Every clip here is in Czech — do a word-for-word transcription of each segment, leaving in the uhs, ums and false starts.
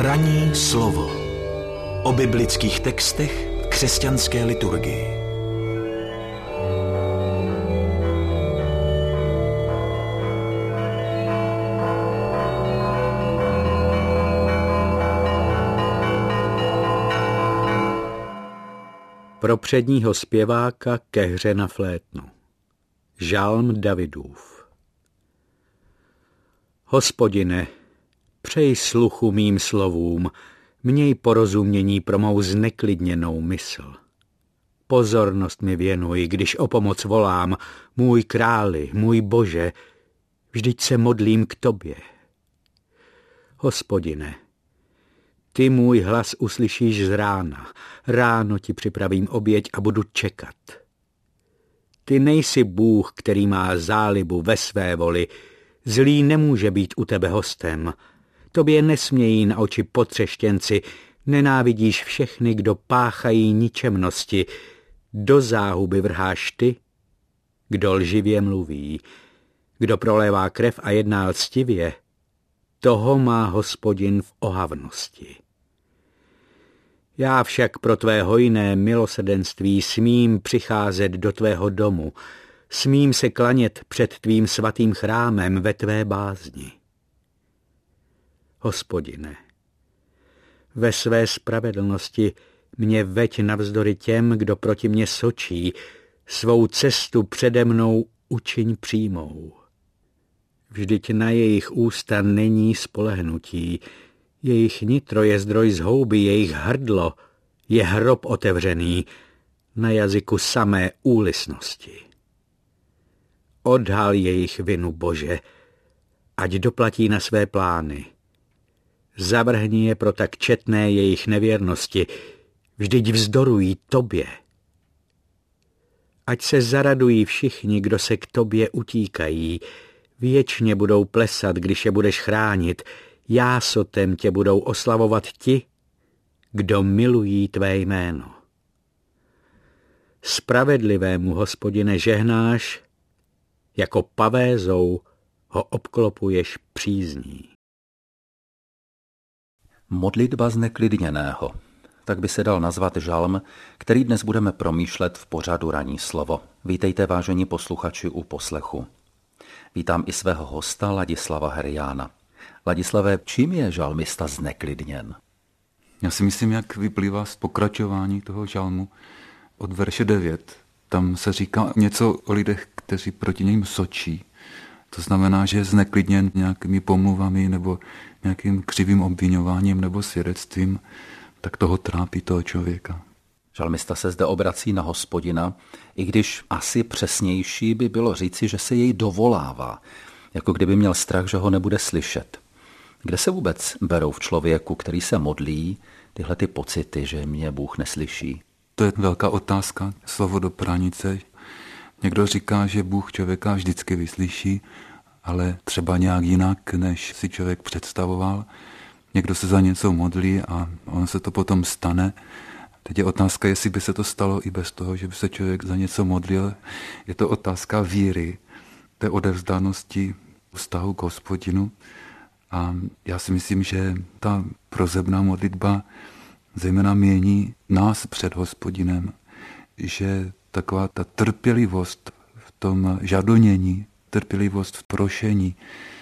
Ranní slovo o biblických textech v křesťanské liturgii. Pro předního zpěváka ke hře na flétnu. Žalm Davidův. Hospodine, přej sluchu mým slovům, měj porozumění pro mou zneklidněnou mysl. Pozornost mi věnuj, když o pomoc volám, můj králi, můj Bože, vždyť se modlím k tobě. Hospodine, ty můj hlas uslyšíš z rána, ráno ti připravím oběť a budu čekat. Ty nejsi Bůh, který má zálibu ve své voli, zlý nemůže být u tebe hostem. Tobě nesmějí na oči potřeštěnci, nenávidíš všechny, kdo páchají ničemnosti. Do záhuby vrháš ty, kdo lživě mluví, kdo prolévá krev a jedná lstivě, toho má Hospodin v ohavnosti. Já však pro tvé hojné milosrdenství smím přicházet do tvého domu, smím se klanět před tvým svatým chrámem ve tvé bázni. Hospodine, ve své spravedlnosti mě veď navzdory těm, kdo proti mě sočí, svou cestu přede mnou učiň přímou. Vždyť na jejich ústa není spolehnutí, jejich nitro je zdroj zhouby, jejich hrdlo je hrob otevřený, na jazyku samé úlisnosti. Odhal jejich vinu, Bože, ať doplatí na své plány. Zavrhni je pro tak četné jejich nevěrnosti, vždyť vzdorují tobě. Ať se zaradují všichni, kdo se k tobě utíkají, věčně budou plesat, když je budeš chránit, jásotem tě budou oslavovat ti, kdo milují tvé jméno. Spravedlivému, Hospodine, žehnáš, jako pavézou ho obklopuješ přízní. Modlitba zneklidněného. Tak by se dal nazvat žalm, který dnes budeme promýšlet v pořadu Ranní slovo. Vítejte, vážení posluchači, u poslechu. Vítám i svého hosta Ladislava Heriána. Ladislave, čím je žalmista zneklidněn? Já si myslím, jak vyplývá z pokračování toho žalmu od verše devět. Tam se říká něco o lidech, kteří proti něm sočí. To znamená, že je zneklidněn nějakými pomluvami nebo nějakým křivým obviňováním nebo svědectvím, tak toho trápí toho člověka. Žalmista se zde obrací na Hospodina, i když asi přesnější by bylo říci, že se jej dovolává, jako kdyby měl strach, že ho nebude slyšet. Kde se vůbec berou v člověku, který se modlí, tyhle ty pocity, že mě Bůh neslyší? To je velká otázka, slovo do pranice. Někdo říká, že Bůh člověka vždycky vyslyší, ale třeba nějak jinak, než si člověk představoval. Někdo se za něco modlí a on se to potom stane. Teď je otázka, jestli by se to stalo i bez toho, že by se člověk za něco modlil. Je to otázka víry, té odevzdanosti vztahu k Hospodinu. A já si myslím, že ta prozebná modlitba zejména mění nás před Hospodinem, že taková ta trpělivost v tom žadonění, trpělivost v prošení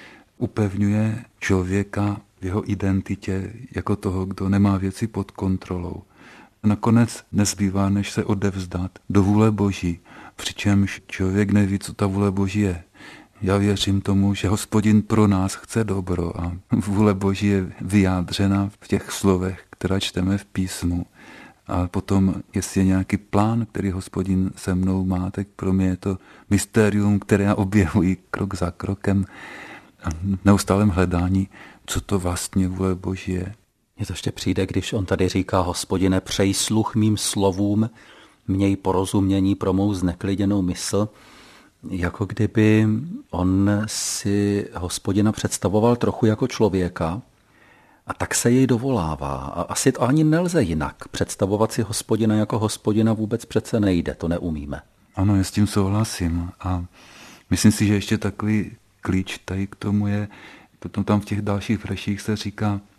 upevňuje člověka v jeho identitě jako toho, kdo nemá věci pod kontrolou. Nakonec nezbývá, než se odevzdat do vůle Boží, přičemž člověk neví, co ta vůle Boží je. Já věřím tomu, že Hospodin pro nás chce dobro a vůle Boží je vyjádřena v těch slovech, která čteme v písmu. A potom, jestli je nějaký plán, který Hospodin se mnou má, tak pro mě je to mystérium, které já objevuji krok za krokem a neustálém hledání, co to vlastně vůle Boží je. Mně to ještě přijde, když on tady říká: Hospodine, přej sluch mým slovům, měj porozumění pro mou zneklidněnou mysl, jako kdyby on si Hospodina představoval trochu jako člověka a tak se jej dovolává. A asi to ani nelze jinak. Představovat si Hospodina jako Hospodina vůbec přece nejde, to neumíme. Ano, já s tím souhlasím a myslím si, že ještě takový klíč tady k tomu je, potom tam v těch dalších verších se říká,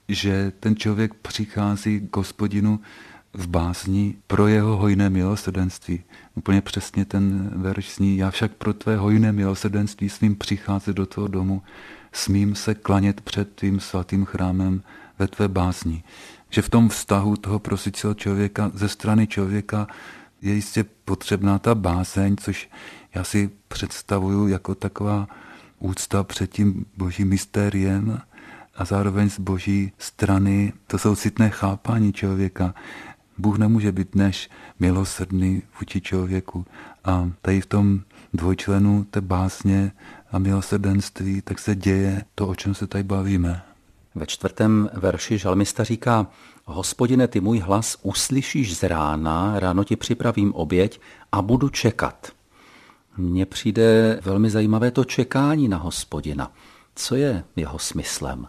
že ten člověk přichází k Hospodinu v bázni pro jeho hojné milosrdenství. Úplně přesně ten verš zní: já však pro tvé hojné milosrdenství smím přicházet do toho domu, smím se klanět před tvým svatým chrámem ve tvé bázni. Že v tom vztahu toho prosícího člověka ze strany člověka je jistě potřebná ta bázeň, což já si představuju jako taková úcta před tím božím mystériem a zároveň z boží strany to soucitné chápání člověka. Bůh nemůže být než milosrdný vůči člověku. A tady v tom dvojčlenu té básně a milosrdenství tak se děje to, o čem se tady bavíme. Ve čtvrtém verši žalmista říká: Hospodine, ty můj hlas uslyšíš z rána, ráno ti připravím oběť a budu čekat. Mně přijde velmi zajímavé to čekání na Hospodina. Co je jeho smyslem?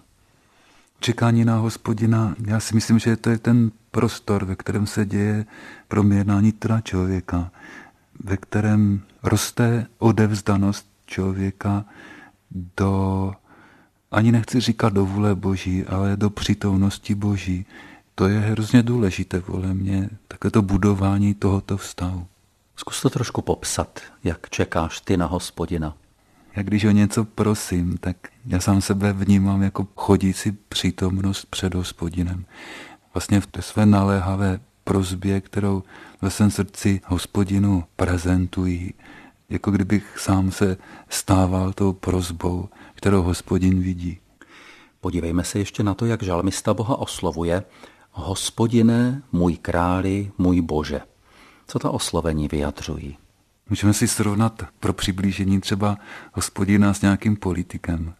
Čekání na Hospodina, já si myslím, že to je ten prostor, ve kterém se děje proměna nitra člověka, ve kterém roste odevzdanost člověka do, ani nechci říkat do vůle Boží, ale do přítomnosti Boží. To je hrozně důležité podle mě, takové to budování tohoto vztahu. Zkus to trošku popsat, jak čekáš ty na Hospodina. Já když o něco prosím, tak já sám sebe vnímám jako chodící přítomnost před Hospodinem. Vlastně v té své naléhavé prosbě, kterou ve svém srdci Hospodinu prezentují, jako kdybych sám se stával tou prosbou, kterou Hospodin vidí. Podívejme se ještě na to, jak žalmista Boha oslovuje: Hospodine, můj králi, můj Bože. Co ta oslovení vyjadřují? Můžeme si srovnat pro přiblížení třeba Hospodina s nějakým politikem,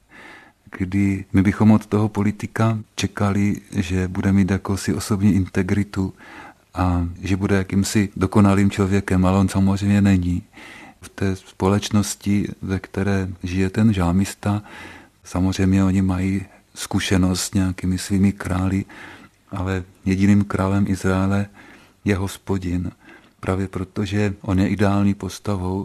kdy my bychom od toho politika čekali, že bude mít jakousi osobní integritu a že bude jakýmsi dokonalým člověkem, ale on samozřejmě není. V té společnosti, ve které žije ten žalmista, samozřejmě oni mají zkušenost s nějakými svými králi, ale jediným králem Izraele je Hospodin. Právě protože on je ideální postavou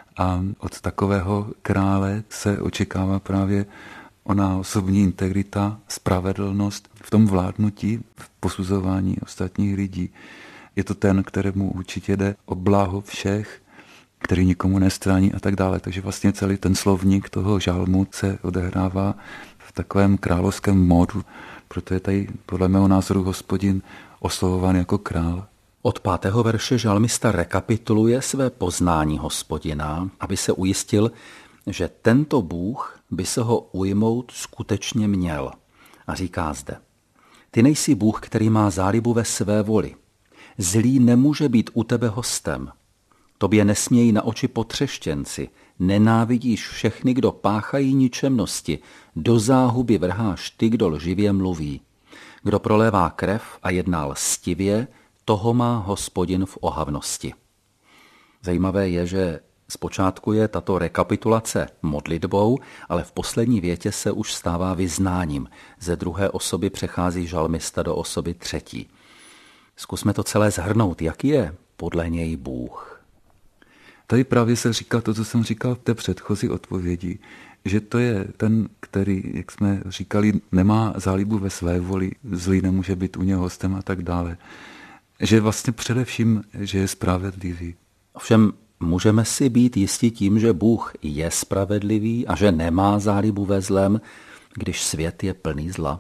a od takového krále se očekává právě ona osobní integrita, spravedlnost v tom vládnutí, v posuzování ostatních lidí. Je to ten, kterému určitě jde o blaho všech, který nikomu nestrání a tak dále. Takže vlastně celý ten slovník toho žalmu se odehrává v takovém královském módu, proto je tady podle mého názoru Hospodin oslovován jako král. Od pátého verše žalmista rekapituluje své poznání Hospodina, aby se ujistil, že tento Bůh by se ho ujmout skutečně měl. A říká zde: Ty nejsi Bůh, který má zálibu ve své voli. Zlý nemůže být u tebe hostem. Tobě nesmějí na oči potřeštěnci. Nenávidíš všechny, kdo páchají ničemnosti. Do záhuby vrháš ty, kdo lživě mluví. Kdo prolévá krev a jedná lstivě, toho má Hospodin v ohavnosti. Zajímavé je, že zpočátku je tato rekapitulace modlitbou, ale v poslední větě se už stává vyznáním. Ze druhé osoby přechází žalmista do osoby třetí. Zkusme to celé shrnout. Jaký je podle něj Bůh? Tady právě se říká to, co jsem říkal v té předchozí odpovědi, že to je ten, který, jak jsme říkali, nemá zálibu ve své voli, zlý nemůže být u něho hostem a tak dále. Že vlastně především, že je spravedlivý. Ovšem můžeme si být jistí tím, že Bůh je spravedlivý a že nemá zálibu ve zlém, když svět je plný zla?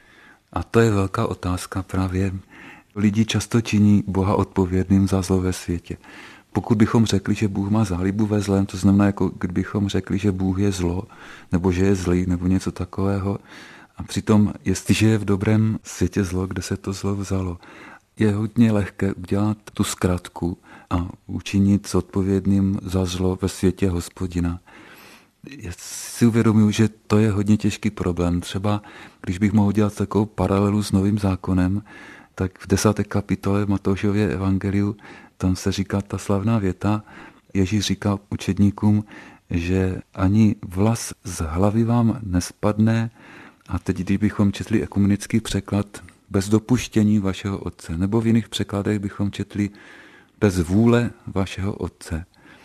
A to je velká otázka právě. Lidi často činí Boha odpovědným za zlo ve světě. Pokud bychom řekli, že Bůh má zálibu ve zlém, to znamená, jako kdybychom řekli, že Bůh je zlo, nebo že je zlý, nebo něco takového. A přitom, jestliže je v dobrém světě zlo, kde se to zlo vzalo, je hodně lehké udělat tu zkratku a učinit zodpovědným za zlo ve světě Hospodina. Já si uvědomuji, že to je hodně těžký problém. Třeba, když bych mohl dělat takovou paralelu s Novým zákonem, tak v desáté kapitole Matoušově evangeliu tam se říká ta slavná věta, Ježíš říká učedníkům, že ani vlas z hlavy vám nespadne, a teď, kdybychom četli ekumenický překlad, bez dopuštění vašeho otce, nebo v jiných překladech bychom četli bez vůle vašeho otce.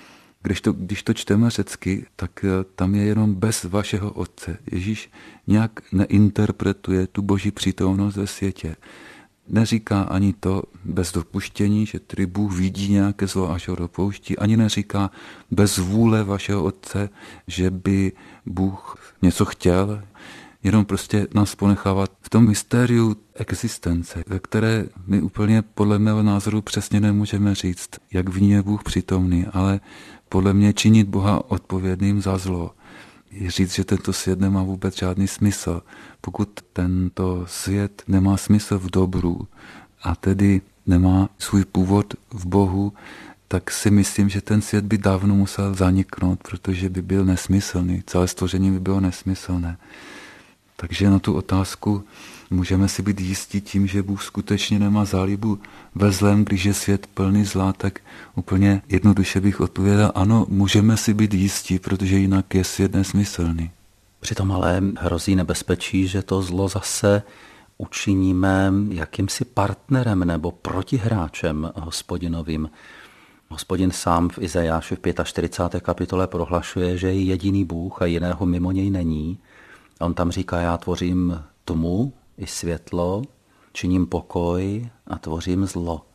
Když to, když to čteme řecky, tak tam je jenom bez vašeho Otce. Ježíš nějak neinterpretuje tu boží přítomnost ve světě. Neříká ani to bez dopuštění, že tedy Bůh vidí nějaké zlo, až ho dopouští, ani neříká bez vůle vašeho Otce, že by Bůh něco chtěl, jenom prostě nás ponechávat v tom mystériu existence, ve které my úplně podle mého názoru přesně nemůžeme říct, jak v ní je Bůh přítomný, ale podle mě činit Boha odpovědným za zlo je říct, že tento svět nemá vůbec žádný smysl. Pokud tento svět nemá smysl v dobru a tedy nemá svůj původ v Bohu, tak si myslím, že ten svět by dávno musel zaniknout, protože by byl nesmyslný. Celé stvoření by bylo nesmyslné. Takže na tu otázku můžeme si být jistí tím, že Bůh skutečně nemá zálibu ve zlém, když je svět plný zla, tak úplně jednoduše bych odpověděl, ano, můžeme si být jistí, protože jinak je svět nesmyslný. Přitom ale hrozí nebezpečí, že to zlo zase učiníme jakýmsi partnerem nebo protihráčem Hospodinovým. Hospodin sám v Izajáši v čtyřicáté páté kapitole prohlašuje, že je jediný Bůh a jiného mimo něj není. A on tam říká, já tvořím tmu i světlo, činím pokoj a tvořím zlo.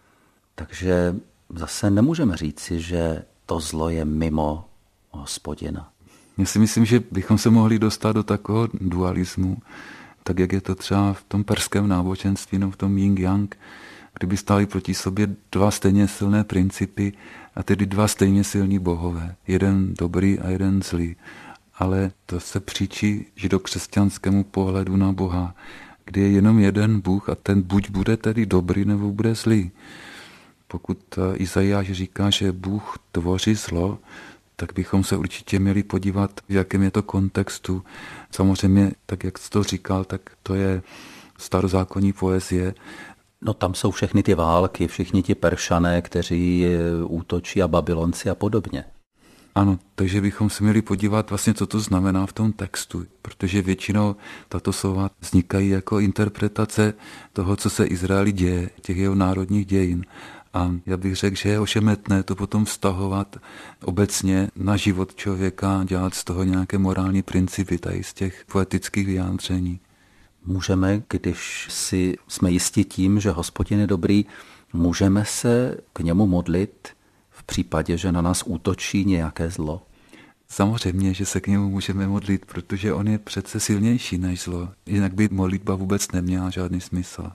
Takže zase nemůžeme říci, že to zlo je mimo Hospodina. Já si myslím, že bychom se mohli dostat do takového dualismu, tak jak je to třeba v tom perském náboženství, no v tom yin-yang, kdyby stály proti sobě dva stejně silné principy a tedy dva stejně silní bohové. Jeden dobrý a jeden zlý. Ale to se příčí židokřesťanskému pohledu na Boha, kdy je jenom jeden Bůh a ten buď bude tedy dobrý, nebo bude zlý. Pokud Izajáš říká, že Bůh tvoří zlo, tak bychom se určitě měli podívat, v jakém je to kontextu. Samozřejmě, tak jak jsi to říkal, tak to je starozákonní poezie. No tam jsou všechny ty války, všichni ti Peršané, kteří útočí a Babylonci a podobně. Ano, takže bychom se měli podívat vlastně, co to znamená v tom textu, protože většinou tato slova vznikají jako interpretace toho, co se Izraeli děje, těch jeho národních dějin. A já bych řekl, že je ošemetné to potom vztahovat obecně na život člověka, dělat z toho nějaké morální principy, tady z těch poetických vyjádření. Můžeme, když si jsme jisti tím, že Hospodin je dobrý, můžeme se k němu modlit v případě, že na nás útočí nějaké zlo? Samozřejmě, že se k němu můžeme modlit, protože on je přece silnější než zlo. Jinak by modlitba vůbec neměla žádný smysl.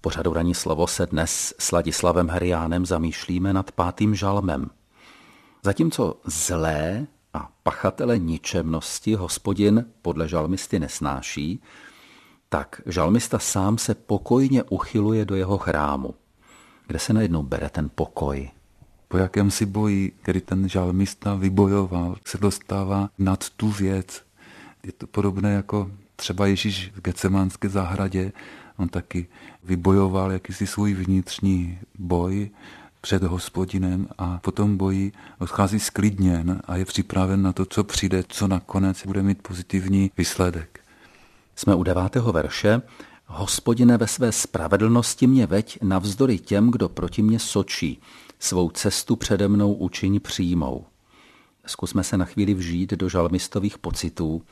pořadu Ranní slovo se dnes s Ladislavem Heriánem zamýšlíme nad pátým žalmem. Zatímco zlé a pachatele ničemnosti Hospodin podle žalmisty nesnáší, tak žalmista sám se pokojně uchyluje do jeho chrámu. Kde se najednou bere ten pokoj? Po jakémsi boji, který ten žalmista vybojoval, se dostává nad tu věc. Je to podobné jako třeba Ježíš v Getsemanské zahradě. On taky vybojoval jakýsi svůj vnitřní boj před Hospodinem a po tom boji odchází sklidněn a je připraven na to, co přijde, co nakonec bude mít pozitivní výsledek. Jsme u devátého verše. Hospodine, ve své spravedlnosti mě veď navzdory těm, kdo proti mě sočí. Svou cestu přede mnou učiň přímou. Zkusme se na chvíli vžít do žalmistových pocitů.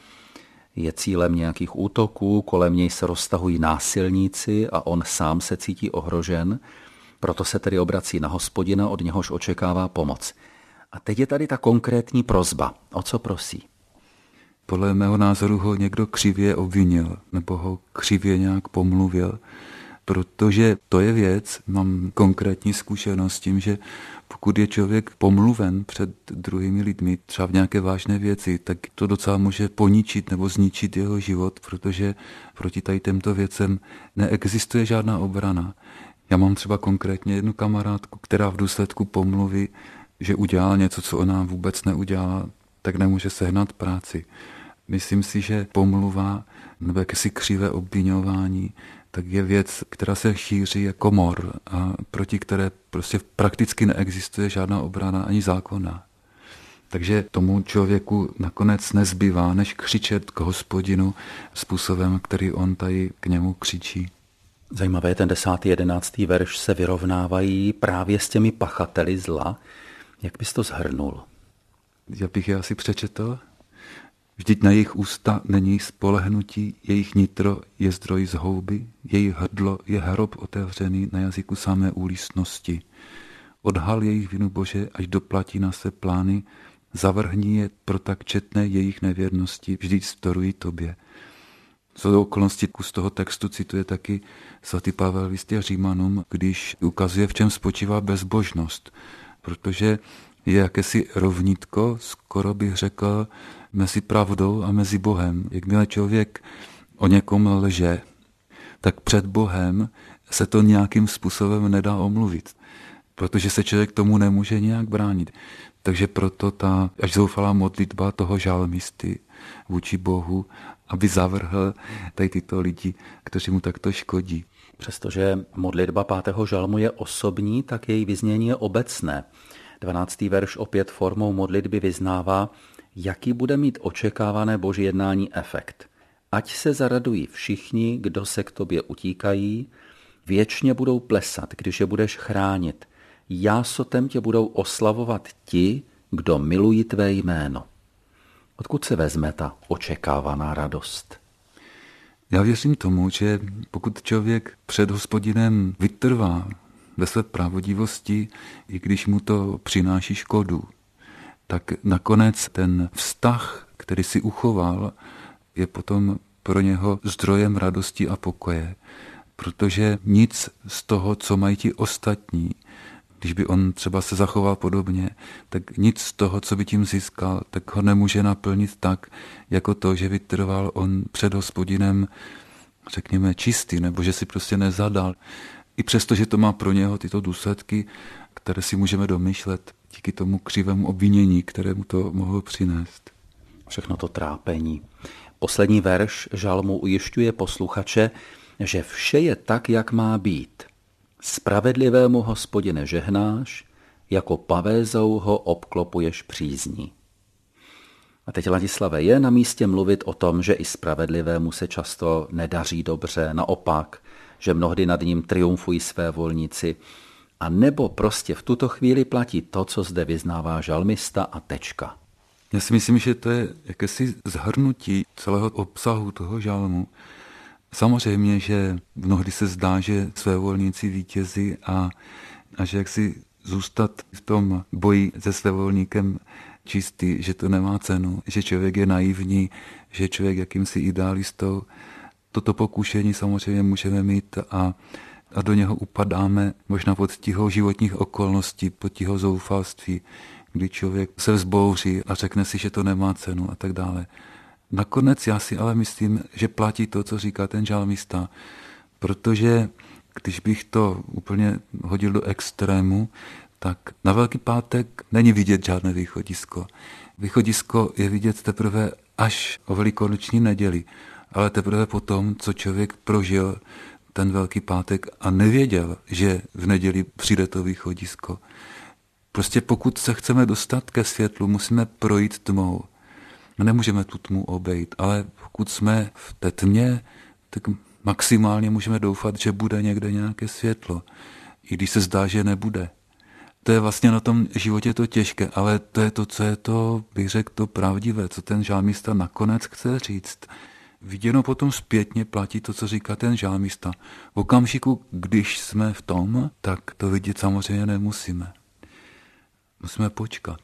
Je cílem nějakých útoků, kolem něj se roztahují násilníci a on sám se cítí ohrožen, proto se tedy obrací na Hospodina, od něhož očekává pomoc. A teď je tady ta konkrétní prosba. O co prosí? Podle mého názoru ho někdo křivě obvinil nebo ho křivě nějak pomluvil, protože to je věc, mám konkrétní zkušenost s tím, že pokud je člověk pomluven před druhými lidmi, třeba v nějaké vážné věci, tak to docela může poničit nebo zničit jeho život, protože proti tady těmto věcem neexistuje žádná obrana. Já mám třeba konkrétně jednu kamarádku, která v důsledku pomluvy, že udělala něco, co ona vůbec neudělala, tak nemůže sehnat práci. Myslím si, že pomluva nebo jakési křivé obviňování, tak je věc, která se šíří jako mor a proti které prostě prakticky neexistuje žádná obrana ani zákona. Takže tomu člověku nakonec nezbývá, než křičet k Hospodinu způsobem, který on tady k němu křičí. Zajímavé, ten desátý, jedenáctý verš se vyrovnávají právě s těmi pachateli zla. Jak bys to shrnul? Já bych je asi přečetl. Vždyť na jejich ústa není spolehnutí, jejich nitro je zdroj zhouby, jejich hrdlo je hrob otevřený na jazyku samé úlísnosti. Odhal jejich vinu, Bože, až doplatí na své plány, zavrhni je pro tak četné jejich nevěrnosti, vždyť vzdorují tobě. Co okolnosti z toho textu cituje taky svatý Pavel v listě Římanům, když ukazuje, v čem spočívá bezbožnost, protože je jakési rovnítko, skoro bych řekl, mezi pravdou a mezi Bohem. Jakmile člověk o někom lže, tak před Bohem se to nějakým způsobem nedá omluvit, protože se člověk tomu nemůže nějak bránit. Takže proto ta až zoufalá modlitba toho žalmisty vůči Bohu, aby zavrhl tady tyto lidi, kteří mu takto škodí. Přestože modlitba pátého žalmu je osobní, tak její vyznění je obecné. dvanáctý verš opět formou modlitby vyznává, jaký bude mít očekávané Boží jednání efekt. Ať se zaradují všichni, kdo se k tobě utíkají, věčně budou plesat, když je budeš chránit. Jásotem tě budou oslavovat ti, kdo milují tvé jméno. Odkud se vezme ta očekávaná radost? Já věřím tomu, že pokud člověk před Hospodinem vytrvá ve své pravdivosti, i když mu to přináší škodu, tak nakonec ten vztah, který si uchoval, je potom pro něho zdrojem radosti a pokoje. Protože nic z toho, co mají ti ostatní, když by on třeba se zachoval podobně, tak nic z toho, co by tím získal, tak ho nemůže naplnit tak, jako to, že vytrval on před Hospodinem, řekněme, čistý, nebo že si prostě nezadal. I přesto, že to má pro něho tyto důsledky, které si můžeme domýšlet díky tomu křivému obvinění, které mu to mohlo přinést. Všechno to trápení. Poslední verš žalmu ujišťuje posluchače, že vše je tak, jak má být. Spravedlivému Hospodine žehnáš, jako pavézou ho obklopuješ přízní. A teď, Ladislave, je na místě mluvit o tom, že i spravedlivému se často nedaří dobře, naopak, že mnohdy nad ním triumfují své volníci, a nebo prostě v tuto chvíli platí to, co zde vyznává žalmista a tečka. Já si myslím, že to je jakési zhrnutí celého obsahu toho žalmu. Samozřejmě, že mnohdy se zdá, že svévolníci vítězí a, a že jak si zůstat v tom boji se svévolníkem čistý, že to nemá cenu, že člověk je naivní, že člověk jakýmsi idealistou. Toto pokušení samozřejmě můžeme mít a a do něho upadáme možná pod tíhou životních okolností, pod tíhou zoufalství, kdy člověk se vzbouří a řekne si, že to nemá cenu a tak dále. Nakonec já si ale myslím, že platí to, co říká ten žalmista, protože když bych to úplně hodil do extrému, tak na Velký pátek není vidět žádné východisko. Východisko je vidět teprve až o Velikonoční neděli, ale teprve potom, co člověk prožil ten Velký pátek a nevěděl, že v neděli přijde to východisko. Prostě pokud se chceme dostat ke světlu, musíme projít tmou. Nemůžeme tu tmu obejít, ale pokud jsme v té tmě, tak maximálně můžeme doufat, že bude někde nějaké světlo, i když se zdá, že nebude. To je vlastně na tom životě to těžké, ale to je to, co je to, bych řekl, to pravdivé, co ten žálmista nakonec chce říct. Viděno potom zpětně platí to, co říká ten žálmista. V okamžiku, když jsme v tom, tak to vidět samozřejmě nemusíme. Musíme počkat.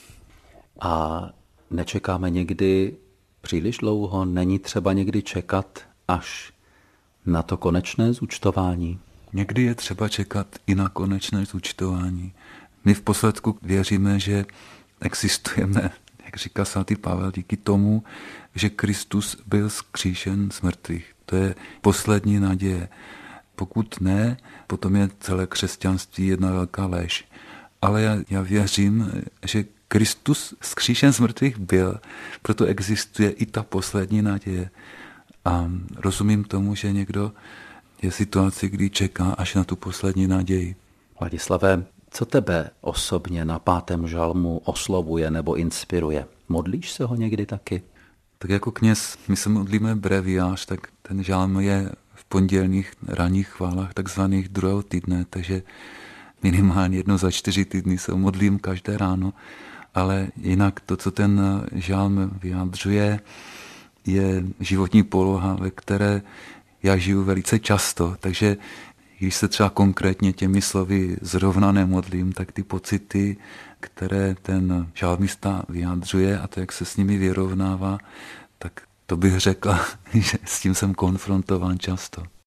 A nečekáme někdy příliš dlouho? Není třeba někdy čekat až na to konečné zúčtování? Někdy je třeba čekat i na konečné zúčtování. My v posledku věříme, že existujeme, jak říká svatý Pavel, díky tomu, že Kristus byl vzkříšen z mrtvých. To je poslední naděje. Pokud ne, potom je celé křesťanství jedna velká lež. Ale já, já věřím, že Kristus vzkříšen z mrtvých byl, proto existuje i ta poslední naděje. A rozumím tomu, že někdo je v situaci, kdy čeká až na tu poslední naději. Ladislave, co tebe osobně na pátém žalmu oslovuje nebo inspiruje? Modlíš se ho někdy taky? Tak jako kněz, my se modlíme breviář, tak ten žalm je v pondělních ranních chválách takzvaných druhého týdne, takže minimálně jedno za čtyři týdny se modlím každé ráno, ale jinak to, co ten žalm vyjadřuje, je životní poloha, ve které já žiju velice často, takže když se třeba konkrétně těmi slovy zrovna nemodlím, tak ty pocity, které ten žalmista vyjadřuje a to, jak se s nimi vyrovnává, tak to bych řekla, že s tím jsem konfrontován často.